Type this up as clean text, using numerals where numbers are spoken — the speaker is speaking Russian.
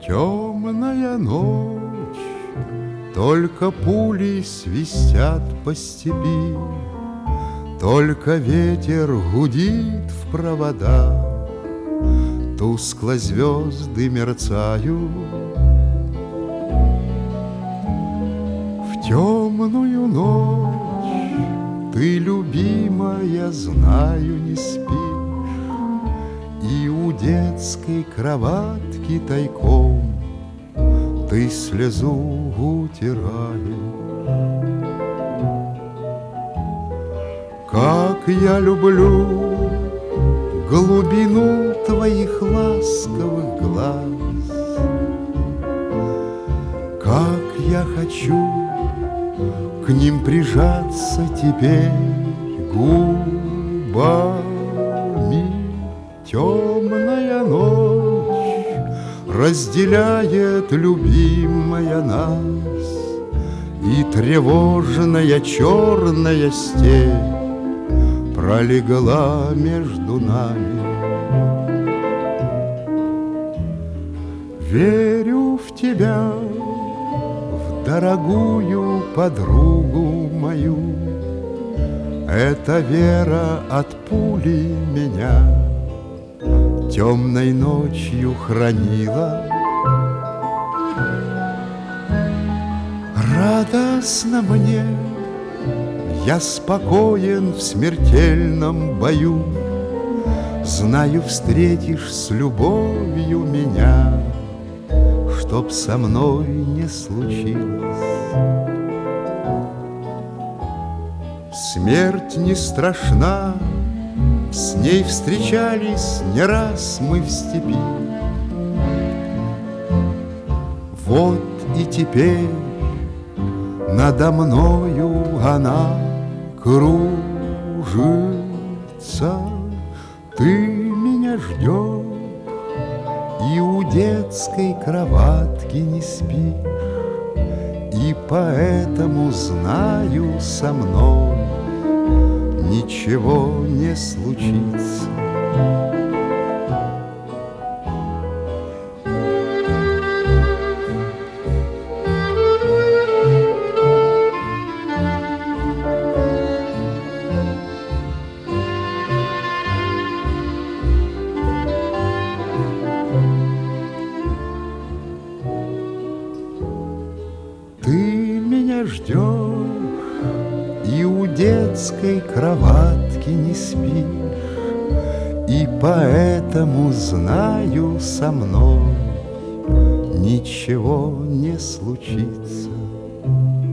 Темная ночь, только пули свистят по степи, только ветер гудит в провода, тускло звезды мерцают. В темную ночь ты, любимая, знаю, не спишь, и у детской кроватки тайком ты слезу утираешь. Как я люблю глубину твоих ласковых глаз, как я хочу к ним прижаться теперь губами. Темная ночь разделяет, любимая, нас, и тревожная черная степь пролегла между нами. Верю в тебя, в дорогую подругу мою. Эта вера от пули меня темной ночью хранила. Радостно мне, я спокоен в смертельном бою. Знаю, встретишь с любовью меня, чтоб со мной не случилось. Смерть не страшна, с ней встречались не раз мы в степи. Вот и теперь надо мною она кружится. Ты меня ждешь и у детской кроватки не спишь, и поэтому знаю, со мной ничего не случится. Ты меня ждешь и у детской кроватки не спишь, и поэтому знаю, со мной ничего не случится.